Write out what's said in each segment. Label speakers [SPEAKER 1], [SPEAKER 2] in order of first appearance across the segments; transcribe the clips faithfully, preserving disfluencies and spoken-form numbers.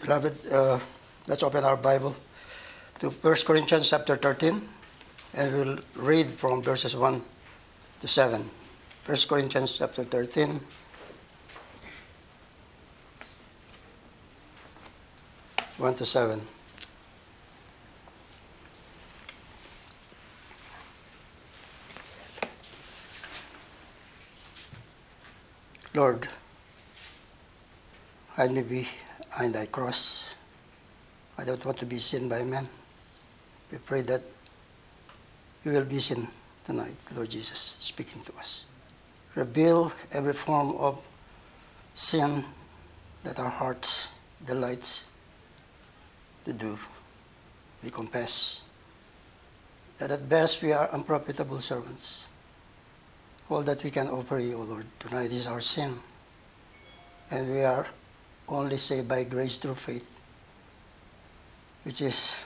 [SPEAKER 1] Beloved, uh, let's open our Bible to First Corinthians chapter thirteen, and we'll read from verses one to seven. First Corinthians chapter thirteen, one to seven. Lord, hide me behind thy cross. I don't want to be seen by men. We pray that you will be seen tonight, Lord Jesus, speaking to us. Reveal every form of sin that our hearts delights to do. We confess that at best we are unprofitable servants. All that we can offer you, O Lord, tonight is our sin. And we are only saved by grace through faith, which is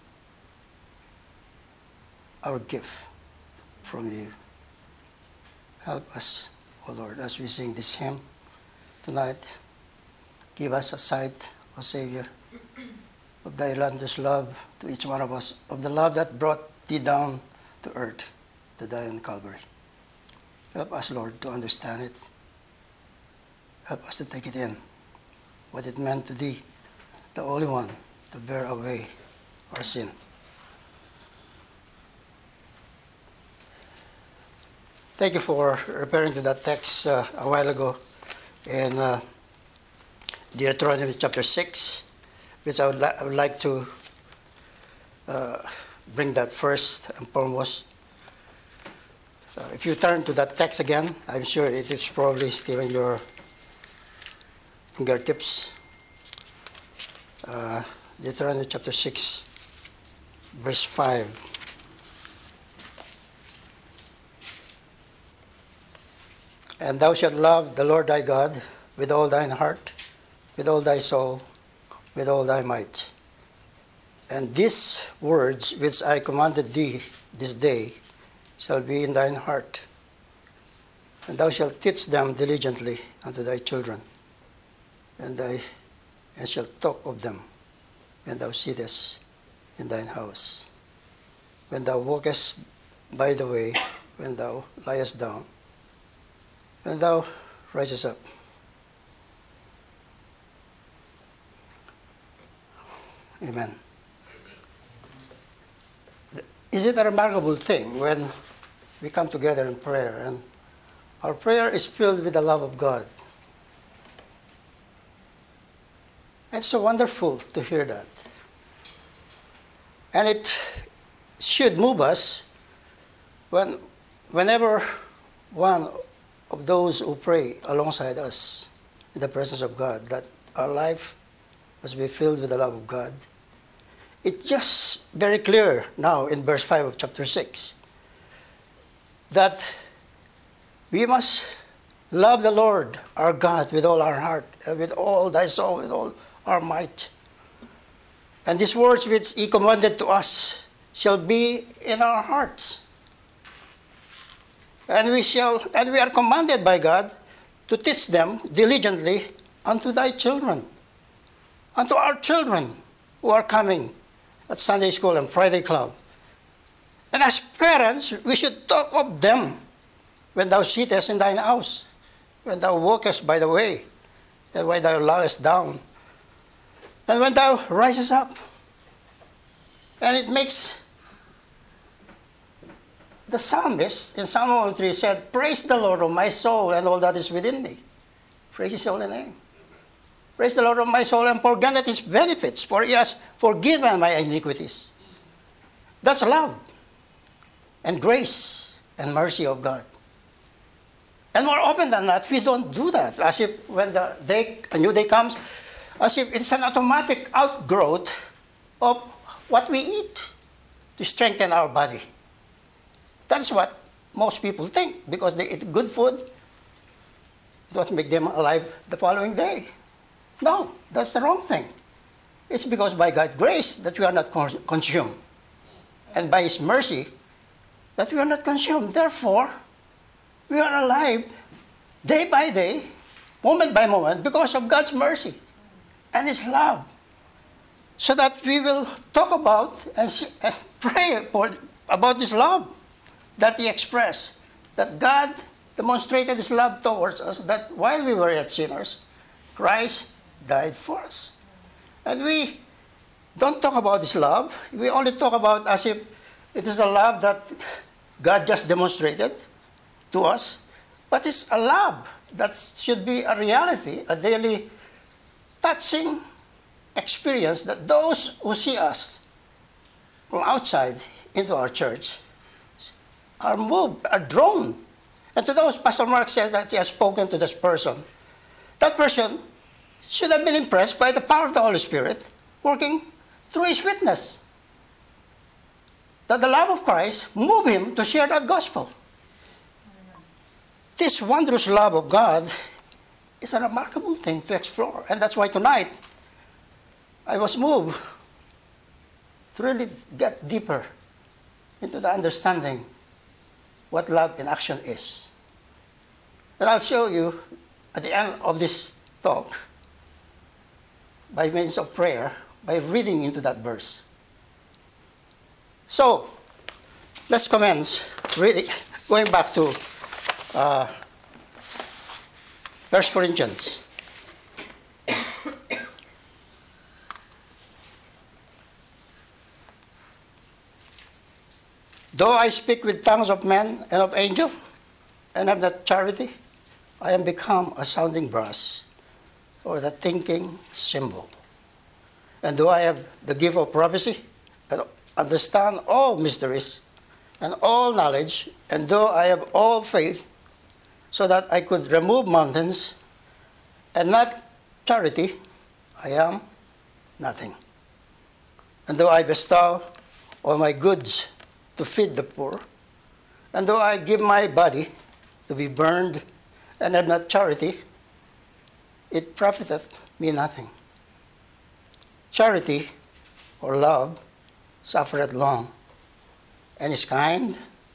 [SPEAKER 1] our gift from you. Help us, O Lord, as we sing this hymn tonight. Give us a sight, O Savior, of thy wondrous love to each one of us, of the love that brought thee down to earth to die on Calvary. Help us, Lord, to understand it. Help us to take it in, what it meant to thee, the only one, to bear away our sin. Thank you for referring to that text uh, a while ago in uh, Deuteronomy chapter six, which I would, li- I would like to uh, bring that first and foremost. Uh, if you turn to that text again, I'm sure it is probably still in your fingertips. Uh, Deuteronomy chapter six, verse five. And thou shalt love the Lord thy God with all thine heart, with all thy soul, with all thy might. And these words which I commanded thee this day shall be in thine heart, and thou shalt teach them diligently unto thy children, and thy and shalt talk of them when thou sittest in thine house, when thou walkest by the way, when thou liest down, when thou risest up. Amen. Is it a remarkable thing when we come together in prayer and our prayer is filled with the love of God? It's so wonderful to hear that. And it should move us when, whenever one of those who pray alongside us in the presence of God, that our life must be filled with the love of God. It's just very clear now in verse five of chapter six that we must love the Lord our God with all our heart, and with all thy soul, with all our might. And these words which he commanded to us shall be in our hearts. And we shall, and we are commanded by God to teach them diligently unto thy children, unto our children who are coming at Sunday school and Friday club. And as parents, we should talk of them when thou sittest in thine house, when thou walkest by the way, and when thou liest down, and when thou risest up. And it makes the psalmist in Psalm one oh three said, "Praise the Lord, O my soul, and all that is within me." Praise his holy name. Praise the Lord of my soul, and forget his benefits, for he has forgiven my iniquities. That's love and grace and mercy of God. And more often than not, we don't do that. As if when the day, a new day comes, as if it's an automatic outgrowth of what we eat to strengthen our body. That's what most people think, because they eat good food, it will make them alive the following day. No, that's the wrong thing. It's because by God's grace that we are not consumed, and by his mercy that we are not consumed. Therefore, we are alive day by day, moment by moment, because of God's mercy and his love so that we will talk about and, see, and pray for, about this love that He expressed, that God demonstrated His love towards us, that while we were yet sinners, Christ died for us. And we don't talk about this love. We only talk about as if it is a love that God just demonstrated to us. But it's a love that should be a reality, a daily touching experience that those who see us from outside into our church are moved, are drawn. And to those, Pastor Mark says that he has spoken to this person. That person should have been impressed by the power of the Holy Spirit working through his witness. That the love of Christ moved him to share that gospel. This wondrous love of God is a remarkable thing to explore. And that's why tonight I was moved to really get deeper into the understanding what love in action is. And I'll show you at the end of this talk, by means of prayer, by reading into that verse. So, let's commence reading, going back to uh, First Corinthians. Though I speak with tongues of men and of angels, and have not charity, I am become a sounding brass, or the thinking cymbal. And though I have the gift of prophecy, and understand all mysteries, and all knowledge, and though I have all faith, so that I could remove mountains, and not charity, I am nothing. And though I bestow all my goods to feed the poor, and though I give my body to be burned, and have not charity, it profiteth me nothing. Charity, or love, suffereth long, and is kind.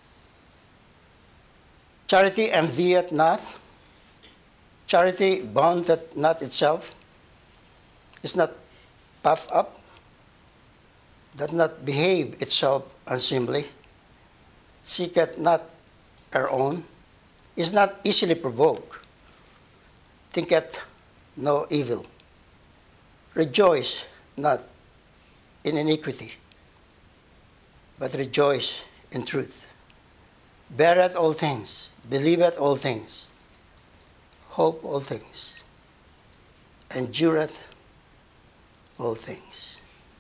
[SPEAKER 1] Charity envieth not. Charity vaunteth not itself, is not puffed up, doth not behave itself unseemly, seeketh not her own, is not easily provoked, thinketh no evil, rejoice not in iniquity, but rejoice in truth, beareth all things, believeth all things, hope all things, endureth all things.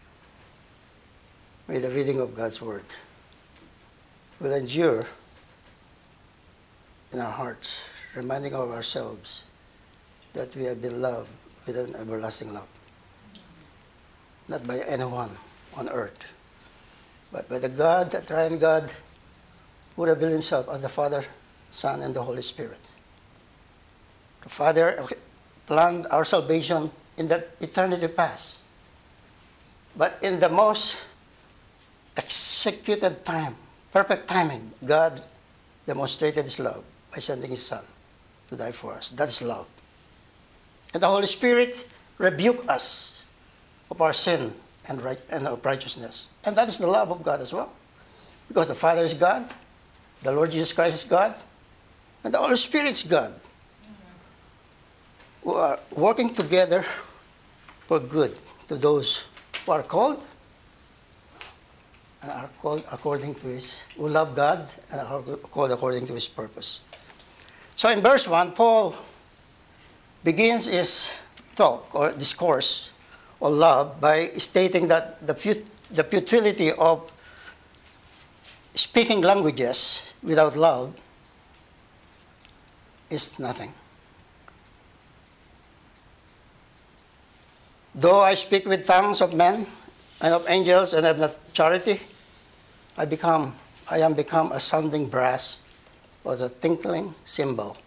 [SPEAKER 1] May the reading of God's word will endure in our hearts, reminding of ourselves that we have been loved with an everlasting love. Not by anyone on earth, but by the God, the triune God, who revealed himself as the Father, Son, and the Holy Spirit. The Father planned our salvation in that eternity past. But in the most executed time, perfect timing, God demonstrated his love by sending his Son to die for us. That's love. And the Holy Spirit rebuked us of our sin and, right, and of righteousness. And that is the love of God as well. Because the Father is God, the Lord Jesus Christ is God, and the Holy Spirit is God. Who are working together for good to those who are called and are called according to his, who love God and are called according to his purpose. So in verse one, Paul begins his talk or discourse on love by stating that the, fut- the futility of speaking languages without love is nothing. Though I speak with tongues of men and of angels and have not charity, I become, I am become a sounding brass or a tinkling cymbal.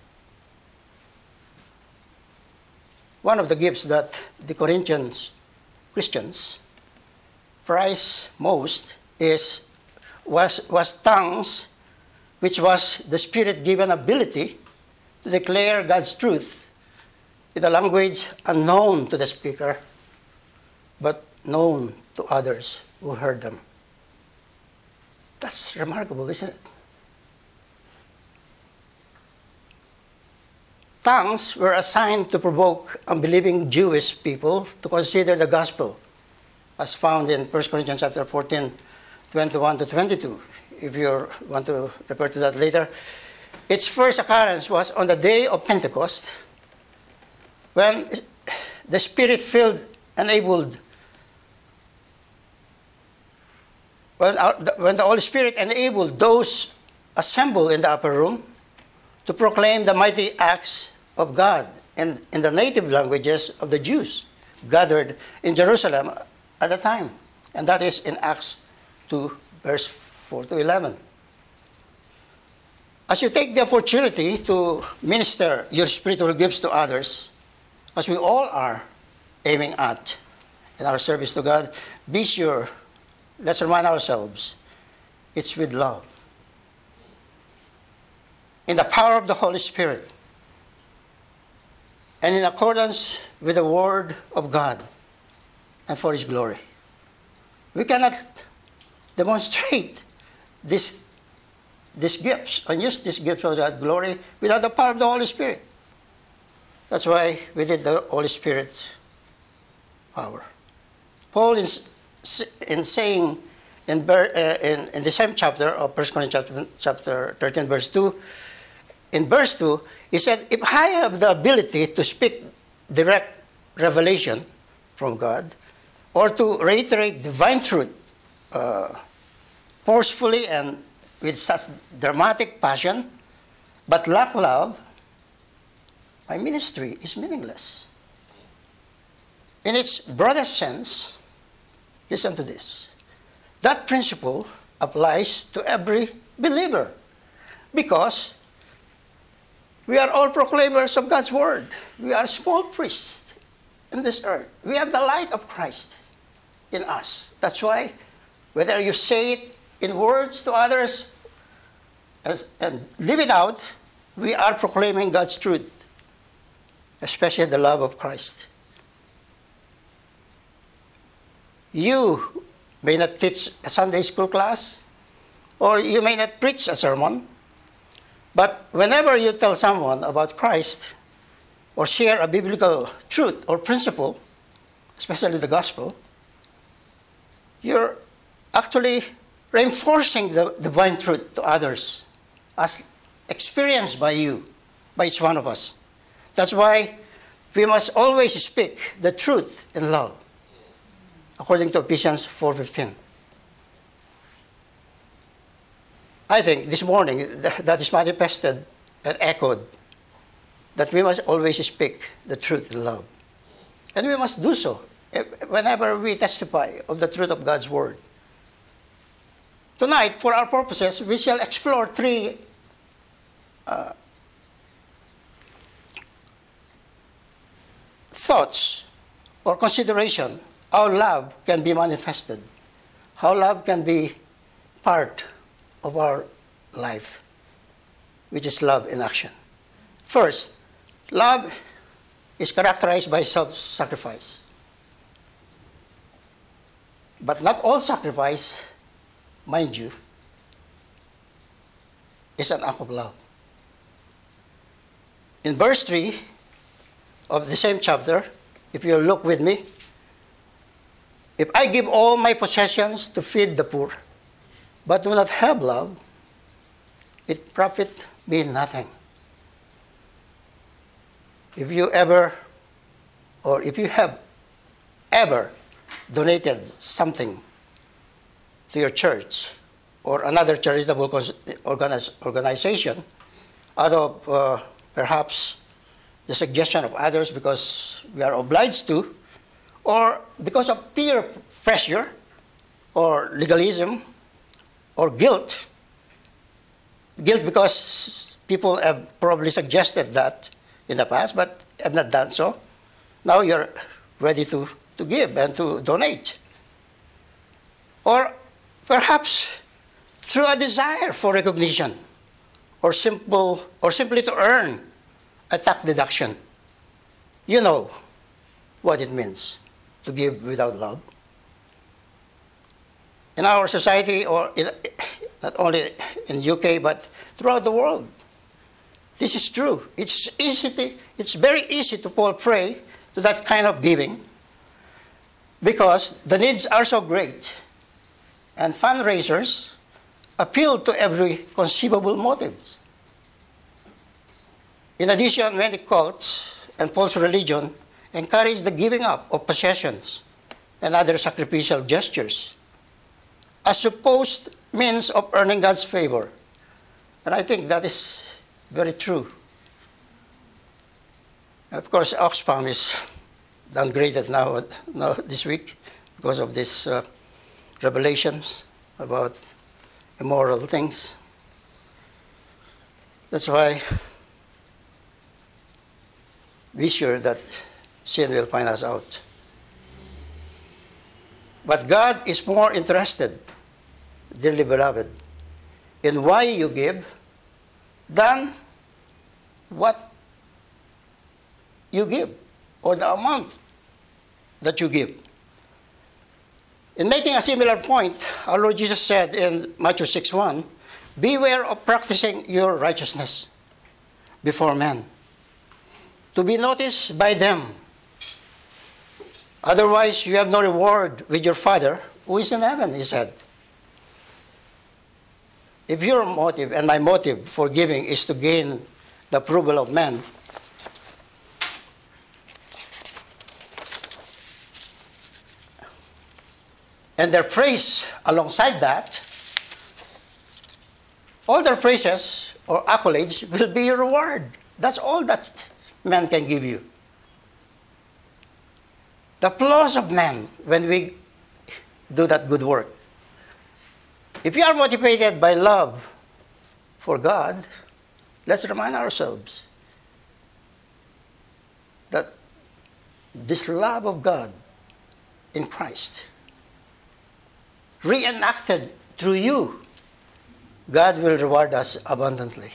[SPEAKER 1] One of the gifts that the Corinthians Christians prize most is was, was tongues, which was the Spirit-given ability to declare God's truth in a language unknown to the speaker, but known to others who heard them. That's remarkable, isn't it? Tongues were assigned to provoke unbelieving Jewish people to consider the gospel, as found in First Corinthians chapter fourteen, twenty-one to twenty-two. If you want to refer to that later. Its first occurrence was on the day of Pentecost, when the Spirit-filled enabled, when, our, when the Holy Spirit enabled those assembled in the upper room to proclaim the mighty acts of God in, in the native languages of the Jews gathered in Jerusalem at the time. And that is in Acts two, verse four to eleven. As you take the opportunity to minister your spiritual gifts to others, as we all are aiming at in our service to God, be sure, let's remind ourselves, it's with love. In the power of the Holy Spirit, and in accordance with the Word of God, and for His glory. We cannot demonstrate this, these gifts and use these gifts for that glory without the power of the Holy Spirit. That's why we need the Holy Spirit's power. Paul is in saying in, uh, in, in the same chapter of First Corinthians chapter, chapter thirteen, verse two, in verse two, he said, if I have the ability to speak direct revelation from God, or to reiterate divine truth uh, forcefully and with such dramatic passion, but lack love, my ministry is meaningless. In its broadest sense, listen to this. That principle applies to every believer because we are all proclaimers of God's word. We are small priests in this earth. We have the light of Christ in us. That's why whether you say it in words to others as, and live it out, we are proclaiming God's truth, especially the love of Christ. You may not teach a Sunday school class, or you may not preach a sermon, but whenever you tell someone about Christ, or share a biblical truth or principle, especially the gospel, you're actually reinforcing the divine truth to others as experienced by you, by each one of us. That's why we must always speak the truth in love, according to Ephesians four fifteen. I think this morning that is manifested and echoed that we must always speak the truth in love. And we must do so whenever we testify of the truth of God's word. Tonight, for our purposes, we shall explore three uh, thoughts or consideration how love can be manifested, how love can be part of our life, which is love in action. First, love is characterized by self-sacrifice. But not all sacrifice, mind you, is an act of love. In verse three of the same chapter, if you look with me, if I give all my possessions to feed the poor, but do not have love, it profit me nothing. If you ever, or if you have ever donated something to your church or another charitable organization out of uh, perhaps the suggestion of others because we are obliged to, or because of peer pressure or legalism or guilt, guilt because people have probably suggested that in the past but have not done so, now you're ready to, to give and to donate. Or perhaps through a desire for recognition or simple or simply to earn a tax deduction. You know what it means to give without love. in our society, or in, not only in U K, but throughout the world. This is true. It's easy to, it's very easy to fall prey to that kind of giving because the needs are so great. And fundraisers appeal to every conceivable motives. In addition, many cults and false religion encourage the giving up of possessions and other sacrificial gestures as supposed means of earning God's favor. And I think that is very true. And of course, Oxfam is downgraded now, now this week because of these uh, revelations about immoral things. That's why be sure that sin will find us out. But God is more interested, dearly beloved, in why you give than what you give or the amount that you give. In making a similar point, our Lord Jesus said in Matthew six one, beware of practicing your righteousness before men, to be noticed by them. Otherwise, you have no reward with your Father who is in heaven, he said. If your motive and my motive for giving is to gain the approval of men, and their praise alongside that, all their praises or accolades will be your reward. That's all that man can give you. The applause of men when we do that good work. If you are motivated by love for God, let's remind ourselves that this love of God in Christ, reenacted through you, God will reward us abundantly.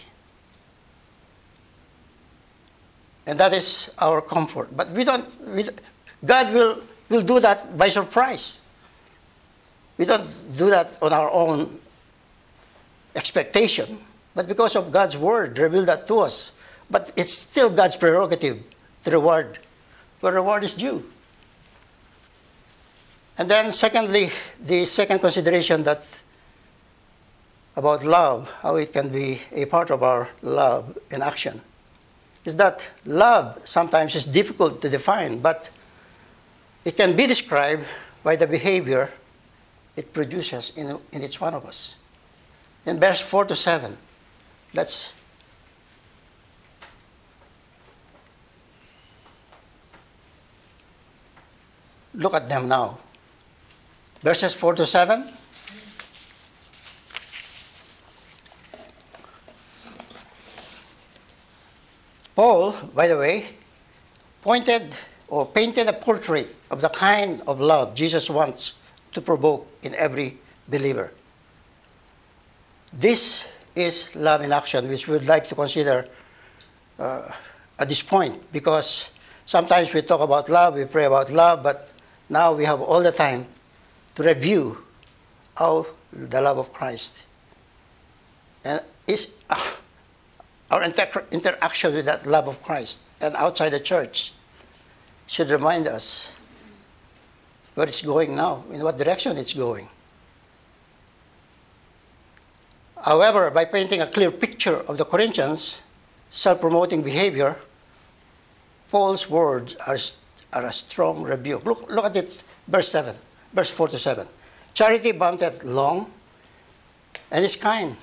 [SPEAKER 1] And that is our comfort. But we don't, we, God will, will do that by surprise. We don't do that on our own expectation, but because of God's word, reveal that to us. But it's still God's prerogative to reward, where reward is due. And then secondly, the second consideration that about love, how it can be a part of our love in action, is that love sometimes is difficult to define, but it can be described by the behavior it produces in, in each one of us. In verse four to seven, let's look at them now. Verses four to seven. Paul, by the way, pointed or painted a portrait of the kind of love Jesus wants to provoke in every believer. This is love in action, which we would like to consider uh, at this point, because sometimes we talk about love, we pray about love, but now we have all the time to review how the love of Christ and is uh, our inter- interaction with that love of Christ and outside the church should remind us where it's going now, in what direction it's going. However, by painting a clear picture of the Corinthians' self-promoting behavior, Paul's words are, are a strong rebuke. Look, look at it, verse seven, verse four to seven. Charity boundeth long and is kind.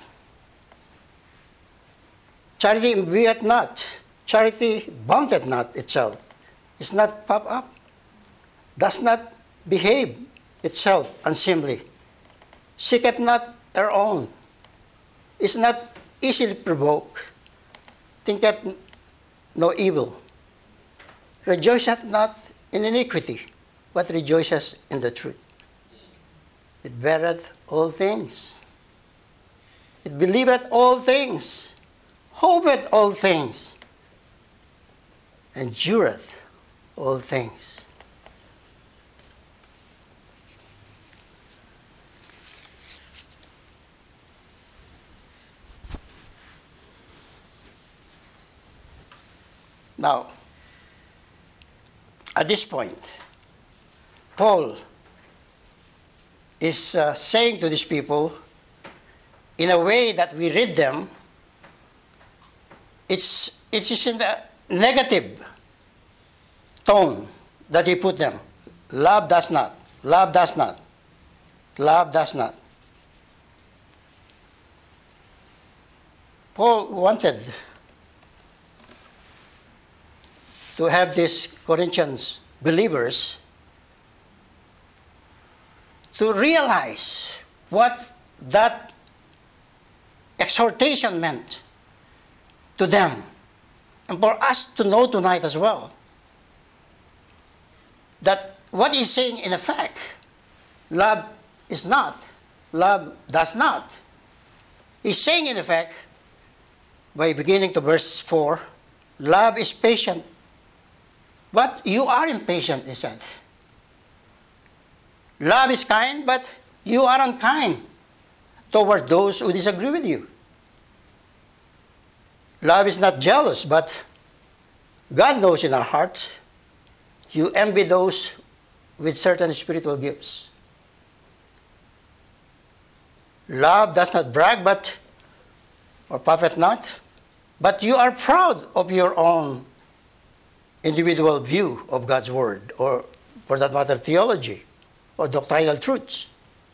[SPEAKER 1] Charity envieth not. Charity boundeth not itself. Is not puffed up. Does not behave itself unseemly. Seeketh not her own. Is not easily provoked. Thinketh no evil. Rejoiceth not in iniquity, but rejoiceth in the truth. It beareth all things. It believeth all things. Hopeth all things. Endureth all things. Now, at this point, Paul is uh, saying to these people, in a way that we read them, it's, it's in the negative tone that he put them. Love does not. Love does not. Love does not. Paul wanted to have these Corinthians believers to realize what that exhortation meant to them, and for us to know tonight as well, that what he's saying in effect, love is not, love does not. He's saying in effect, by beginning to verse four, love is patient. But you are impatient, he said. Love is kind, but you are unkind toward those who disagree with you. Love is not jealous, but God knows in our hearts you envy those with certain spiritual gifts. Love does not brag, but or puffeth not, but you are proud of your own individual view of God's word, or for that matter, theology or doctrinal truths.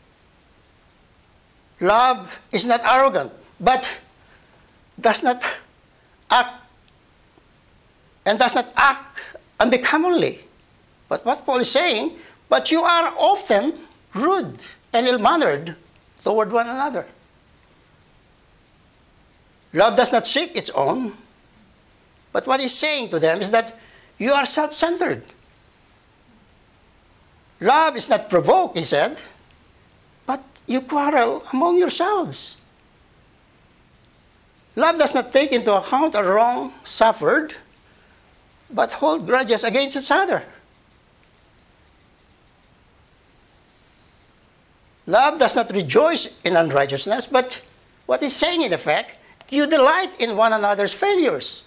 [SPEAKER 1] Love is not arrogant, but does not act and does not act unbecomingly. But what Paul is saying, but you are often rude and ill-mannered toward one another. Love does not seek its own, but what he's saying to them is that you are self-centered. Love is not provoked, he said, but you quarrel among yourselves. Love does not take into account a wrong suffered, but hold grudges against each other. Love does not rejoice in unrighteousness, but what he's saying in effect, you delight in one another's failures.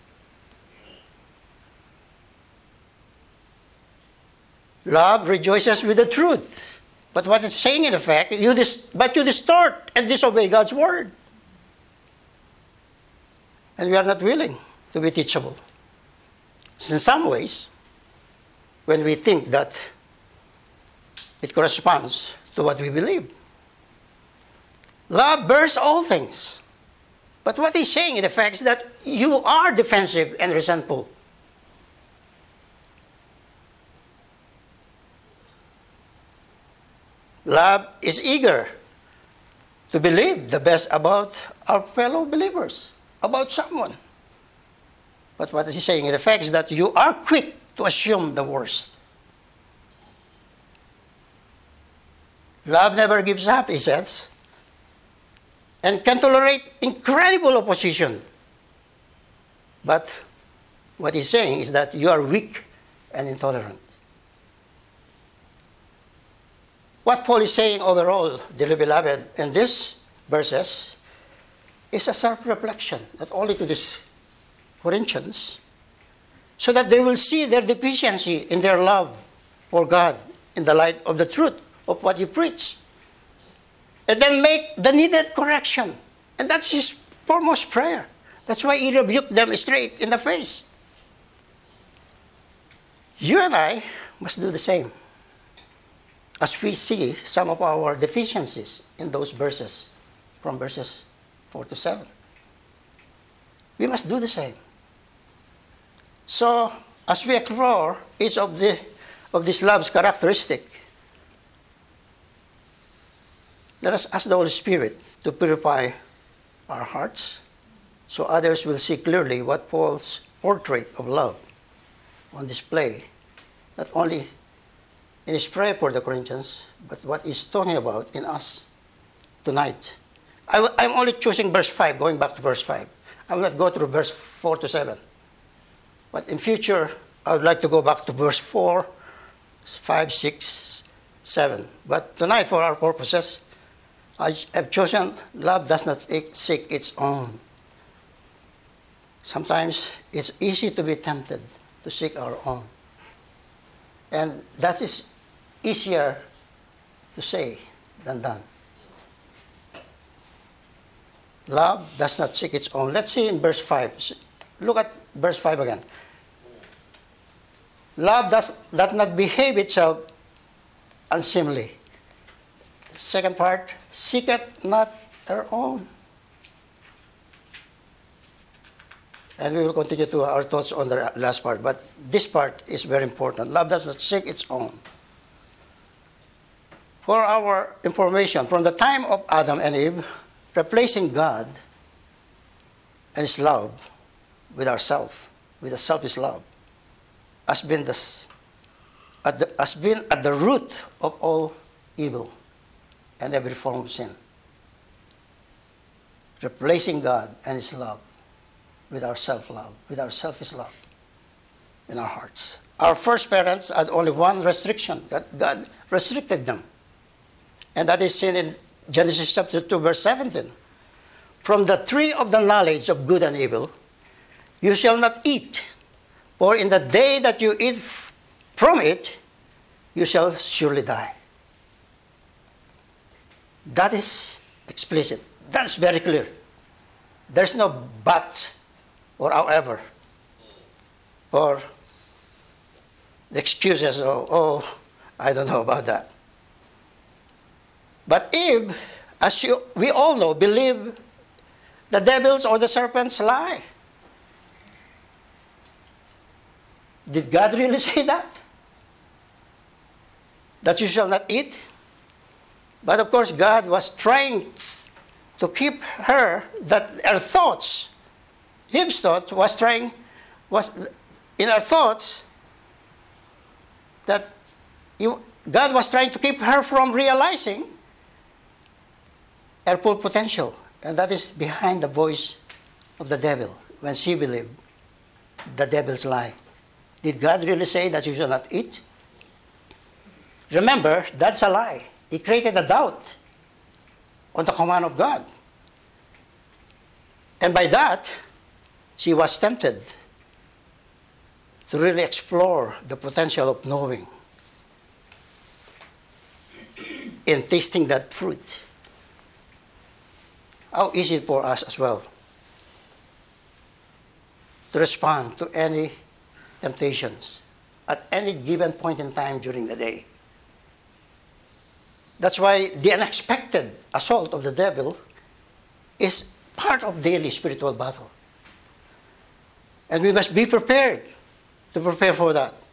[SPEAKER 1] Love rejoices with the truth. But what it's saying in effect, you dis- but you distort and disobey God's word. And we are not willing to be teachable. In some ways, when we think that it corresponds to what we believe. Love bears all things. But what he's saying in effect is that you are defensive and resentful. Love is eager to believe the best about our fellow believers, about someone. But what he's saying in effect is that you are quick to assume the worst. Love never gives up, he says, and can tolerate incredible opposition. But what he's saying is that you are weak and intolerant. What Paul is saying overall, dearly beloved, in these verses is a self-reflection, not only to these Corinthians, so that they will see their deficiency in their love for God in the light of the truth of what he preached. And then make the needed correction. And that's his foremost prayer. That's why he rebuked them straight in the face. You and I must do the same. As we see some of our deficiencies in those verses, from verses four to seven. We must do the same. So, as we explore each of, the, of these love's characteristics, let us ask the Holy Spirit to purify our hearts so others will see clearly what Paul's portrait of love on display, not only in his prayer for the Corinthians, but what he's talking about in us tonight. I w- I'm only choosing verse five, going back to verse five. I will not go through verse four to seven. But in future, I would like to go back to verse four, five, six, seven. But tonight, for our purposes, I have chosen love does not seek its own. Sometimes it's easy to be tempted to seek our own. And that is easier to say than done. Love does not seek its own. Let's see in verse five. Look at verse five again. Love does, does not behave itself unseemly. Second part, seeketh not her own. And we will continue to our thoughts on the last part. But this part is very important. Love does not seek its own. For our information, from the time of Adam and Eve, replacing God and His love with ourself, with a selfish love, has been, the, at the, has been at the root of all evil and every form of sin. Replacing God and His love with our self-love, with our selfish love in our hearts. Our first parents had only one restriction, that God restricted them. And that is seen in Genesis chapter two, verse seventeen. From the tree of the knowledge of good and evil, you shall not eat, for in the day that you eat from it, you shall surely die. That is explicit. That's very clear. There's no but or however, or the excuses, oh, oh, I don't know about that. But Eve, as you, we all know, believed the devil's or the serpent's lie. Did God really say that? That you shall not eat? But of course, God was trying to keep her, that her thoughts, Eve's thought was trying, was in her thoughts, that you, God was trying to keep her from realizing her full potential. And that is behind the voice of the devil, when she believed the devil's lie. Did God really say that you shall not eat? Remember, that's a lie. He created a doubt on the command of God. And by that, she was tempted to really explore the potential of knowing in tasting that fruit. How easy for us as well to respond to any temptations at any given point in time during the day. That's why the unexpected assault of the devil is part of daily spiritual battle. And we must be prepared to prepare for that.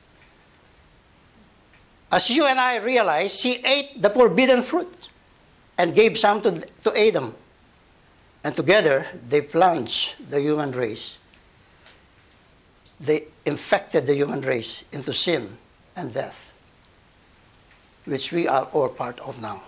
[SPEAKER 1] As you and I realize, she ate the forbidden fruit and gave some to, to Adam. And together, they plunged the human race. They infected the human race into sin and death, which we are all part of now.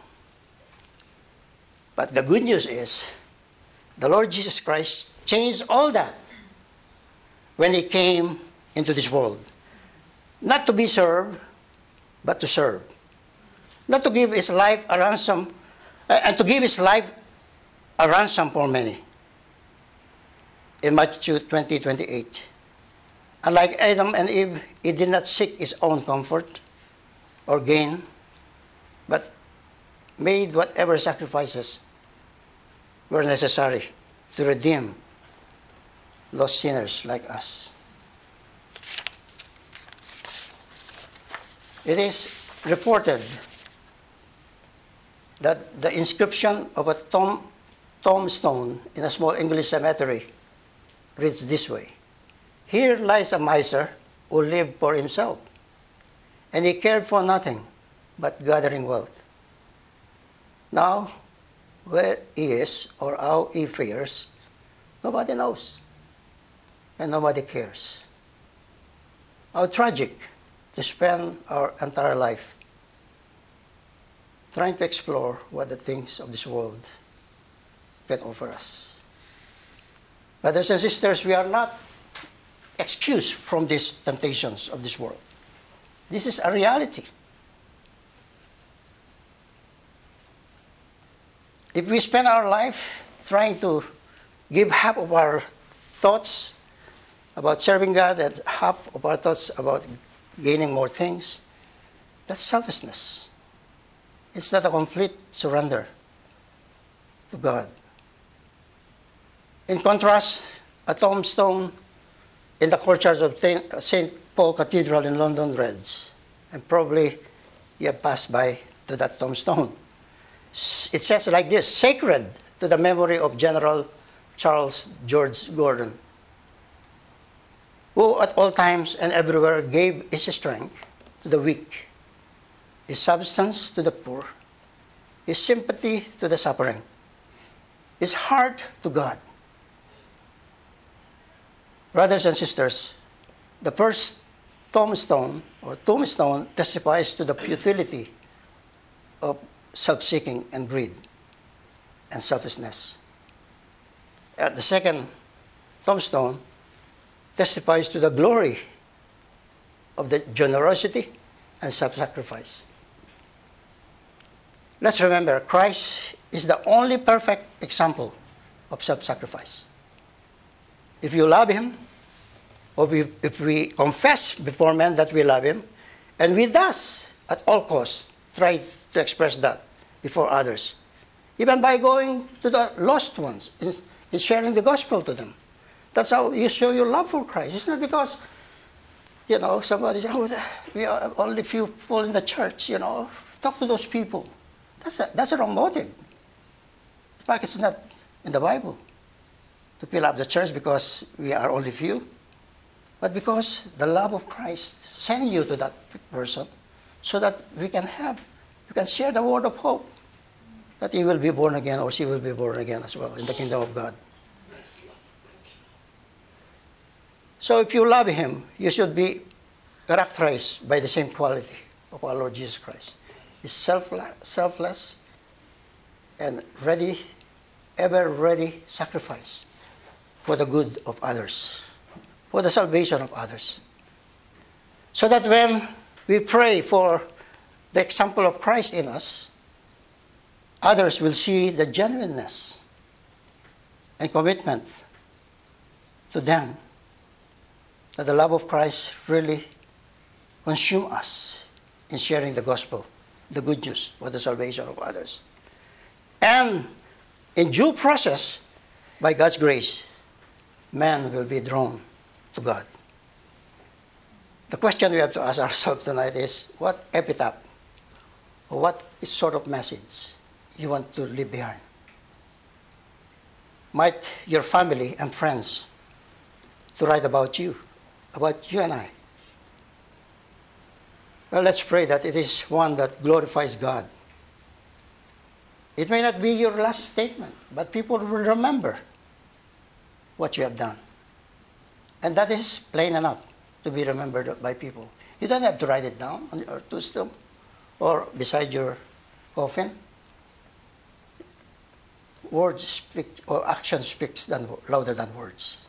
[SPEAKER 1] But the good news is, the Lord Jesus Christ changed all that when He came into this world. Not to be served, but to serve. Not to give His life a ransom, uh, and to give His life a ransom for many. In Matthew twenty, twenty-eight. Unlike Adam and Eve, He did not seek His own comfort or gain, but made whatever sacrifices were necessary to redeem lost sinners like us. It is reported that the inscription of a tomb, tombstone in a small English cemetery reads this way: "Here lies a miser who lived for himself, and he cared for nothing but gathering wealth. Now, where he is or how he fares, nobody knows, and nobody cares." How tragic to spend our entire life trying to explore what the things of this world can offer us. Brothers and sisters, we are not excused from these temptations of this world. This is a reality. If we spend our life trying to give half of our thoughts about serving God and half of our thoughts about gaining more things. That's selfishness. It's not a complete surrender to God. In contrast, a tombstone in the courtyards of Saint Paul Cathedral in London reads, and probably you have passed by to that tombstone. It says like this: sacred to the memory of General Charles George Gordon, who at all times and everywhere gave his strength to the weak, his substance to the poor, his sympathy to the suffering, his heart to God. Brothers and sisters, the first tombstone or tombstone testifies to the futility of self-seeking and greed and selfishness. Uh, the second tombstone testifies to the glory of the generosity and self-sacrifice. Let's remember, Christ is the only perfect example of self-sacrifice. If you love Him, or we, if we confess before men that we love Him, and we thus, at all costs, try to express that before others, even by going to the lost ones and, and sharing the gospel to them. That's how you show your love for Christ. It's not because, you know, somebody, oh, we are only few people in the church, you know. Talk to those people. That's a, that's a wrong motive. In fact, it's not in the Bible to fill up the church because we are only few, but because the love of Christ sent you to that person so that we can have, we can share the word of hope that he will be born again or she will be born again as well in the kingdom of God. So if you love Him, you should be characterized by the same quality of our Lord Jesus Christ. He's selfless, selfless and ready, ever ready sacrifice for the good of others, for the salvation of others. So that when we pray for the example of Christ in us, others will see the genuineness and commitment to them, that the love of Christ really consumes us in sharing the gospel, the good news for the salvation of others. And in due process, by God's grace, man will be drawn to God. The question we have to ask ourselves tonight is, what epitaph or what sort of message you want to leave behind? Might your family and friends to write about you, about you and I? Well, let's pray that it is one that glorifies God. It may not be your last statement, but people will remember what you have done. And that is plain enough to be remembered by people. You don't have to write it down on your tombstone or beside your coffin. Words speak, or action speaks than, louder than words.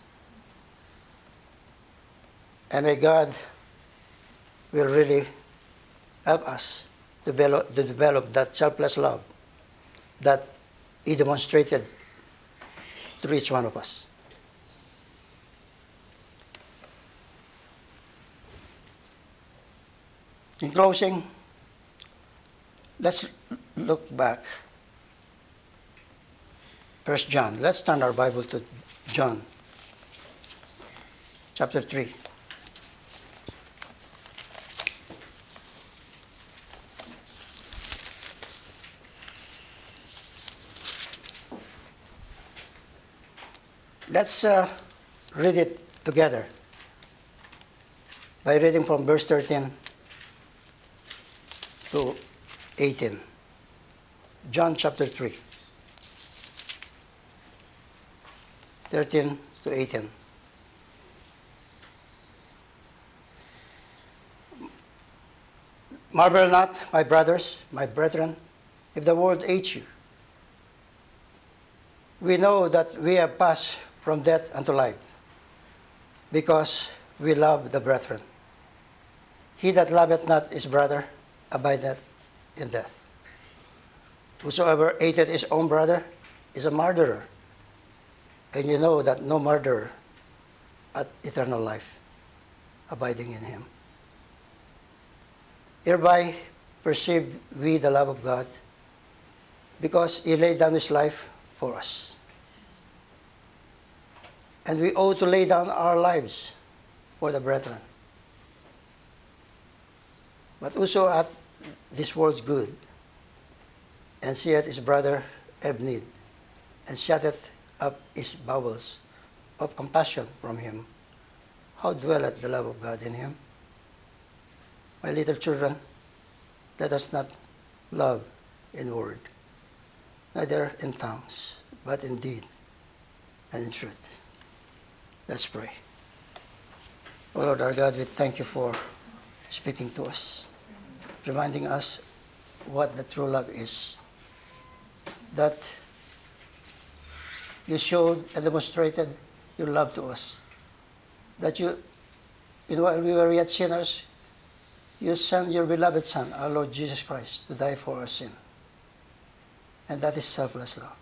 [SPEAKER 1] And may God will really help us to develop, to develop that selfless love that He demonstrated through each one of us. In closing, let's look back. First John. Let's turn our Bible to John, chapter three. Let's uh, read it together by reading from verse thirteen to eighteen. John chapter three, thirteen to eighteen. Marvel not, my brothers, my brethren, if the world hates you. We know that we have passed from death unto life, because we love the brethren. He that loveth not his brother abideth in death. Whosoever hateth his own brother is a murderer, and you know that no murderer at eternal life, abiding in him. Hereby perceive we the love of God, because he laid down his life for us. And we ought to lay down our lives for the brethren. But whoso hath this world's good, and seeth his brother have need, and shutteth up his bowels of compassion from him, how dwelleth the love of God in him? My little children, let us not love in word, neither in tongues, but in deed and in truth. Let's pray. O Lord our God, we thank you for speaking to us, reminding us what the true love is, that you showed and demonstrated your love to us, that you, in while we were yet sinners, you sent your beloved Son, our Lord Jesus Christ, to die for our sin. And that is selfless love.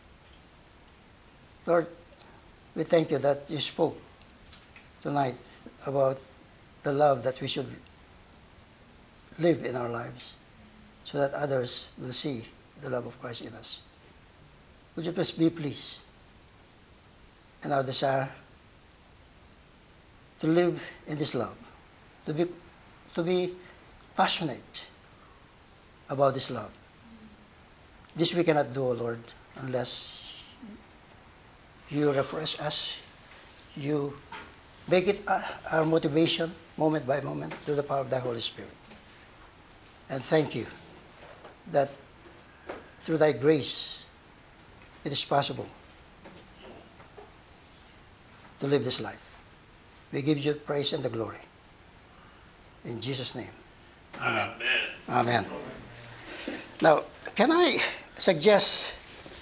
[SPEAKER 1] Lord, we thank you that you spoke tonight about the love that we should live in our lives, so that others will see the love of Christ in us. Would you please be pleased in our desire to live in this love, to be, to be passionate about this love. This we cannot do, O Lord, unless you refresh us, you make it our motivation moment by moment through the power of the Holy Spirit. And thank you that through thy grace it is possible to live this life. We give you praise and the glory. In Jesus' name. Amen. Amen. Amen. Now, can I suggest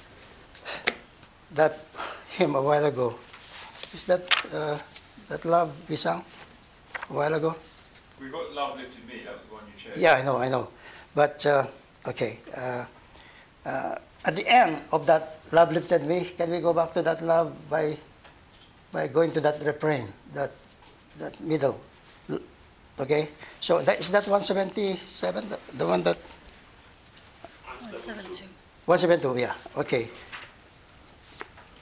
[SPEAKER 1] that hymn a while ago? Is that uh, that love we sang a while ago?
[SPEAKER 2] We got Love Lifted Me, that was the one you chose.
[SPEAKER 1] Yeah, I know, I know. But, uh, okay. Uh, uh, at the end of that Love Lifted Me, can we go back to that love by by going to that refrain, that that middle? Okay? So that, is that one seventy-seven, the, the one that...
[SPEAKER 3] one seventy-two.
[SPEAKER 1] one seventy-two, yeah. Okay.